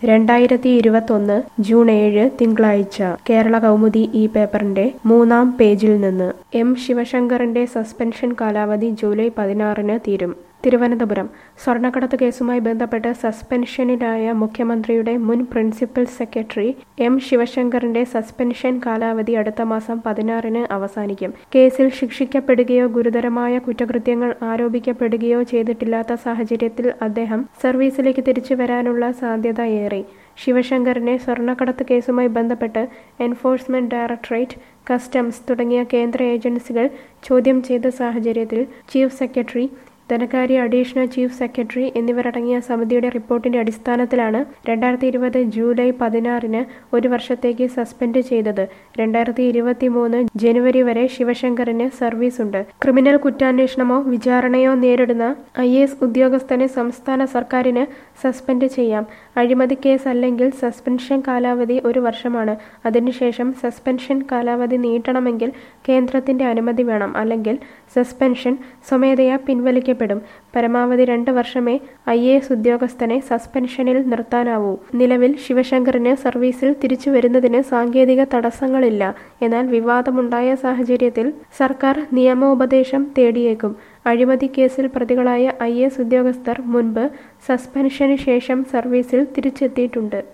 2021 June 7 തിങ്കളാഴ്ച കേരള കൗമുദി ഈ പേപ്പറിന്റെ 3-ാം പേജിൽ നിന്ന് എം ശിവശങ്കറിന്റെ സസ്പെൻഷൻ കാലാവധി ജൂലൈ 16-ന് തീരും. തിരുവനന്തപുരം സ്വർണ്ണക്കടത്ത് കേസുമായി ബന്ധപ്പെട്ട് സസ്പെൻഷനിലായ മുഖ്യമന്ത്രിയുടെ മുൻ പ്രിൻസിപ്പൽ സെക്രട്ടറി എം ശിവശങ്കറിന്റെ സസ്പെൻഷൻ കാലാവധി അടുത്ത മാസം 16-ന് അവസാനിക്കും. കേസിൽ ശിക്ഷിക്കപ്പെടുകയോ ഗുരുതരമായ കുറ്റകൃത്യങ്ങൾ ആരോപിക്കപ്പെടുകയോ ചെയ്തിട്ടില്ലാത്ത സാഹചര്യത്തിൽ അദ്ദേഹം സർവീസിലേക്ക് തിരിച്ചു വരാനുള്ള സാധ്യത ഏറി. ശിവശങ്കറിനെ സ്വർണ്ണക്കടത്ത് കേസുമായി ബന്ധപ്പെട്ട് എൻഫോഴ്സ്മെന്റ് ഡയറക്ടറേറ്റ്, കസ്റ്റംസ് തുടങ്ങിയ കേന്ദ്ര ഏജൻസികൾ ചോദ്യം ചെയ്ത സാഹചര്യത്തിൽ ചീഫ് സെക്രട്ടറി, ധനകാര്യ അഡീഷണൽ ചീഫ് സെക്രട്ടറി എന്നിവരടങ്ങിയ സമിതിയുടെ റിപ്പോർട്ടിന്റെ അടിസ്ഥാനത്തിലാണ് 2020 ജൂലൈ 16-ന് ഒരു വർഷത്തേക്ക് സസ്പെൻഡ് ചെയ്തത്. 2023 ജനുവരി വരെ ശിവശങ്കറിന് സർവീസുണ്ട്. ക്രിമിനൽ കുറ്റാന്വേഷണമോ വിചാരണയോ നേരിടുന്ന IAS ഉദ്യോഗസ്ഥനെ സംസ്ഥാന സർക്കാരിന് സസ്പെൻഡ് ചെയ്യാം. അഴിമതി കേസ് അല്ലെങ്കിൽ സസ്പെൻഷൻ കാലാവധി ഒരു വർഷമാണ്. അതിനുശേഷം സസ്പെൻഷൻ കാലാവധി നീട്ടണമെങ്കിൽ കേന്ദ്രത്തിന്റെ അനുമതി വേണം. അല്ലെങ്കിൽ സസ്പെൻഷൻ സ്വമേധയാ പിൻവലിക്കപ്പെടും. പരമാവധി 2 വർഷമേ IAS ഉദ്യോഗസ്ഥനെ സസ്പെൻഷനിൽ നിർത്താനാവൂ. നിലവിൽ ശിവശങ്കറിന് സർവീസിൽ തിരിച്ചു വരുന്നതിന് സാങ്കേതിക തടസ്സങ്ങളില്ല. എന്നാൽ വിവാദമുണ്ടായ സാഹചര്യത്തിൽ സർക്കാർ നിയമോപദേശം തേടിയേക്കും. അഴിമതി കേസിൽ പ്രതികളായ IAS ഉദ്യോഗസ്ഥർ മുൻപ് സസ്പെൻഷന് ശേഷം സർവീസിൽ തിരിച്ചെത്തിയിട്ടുണ്ട്.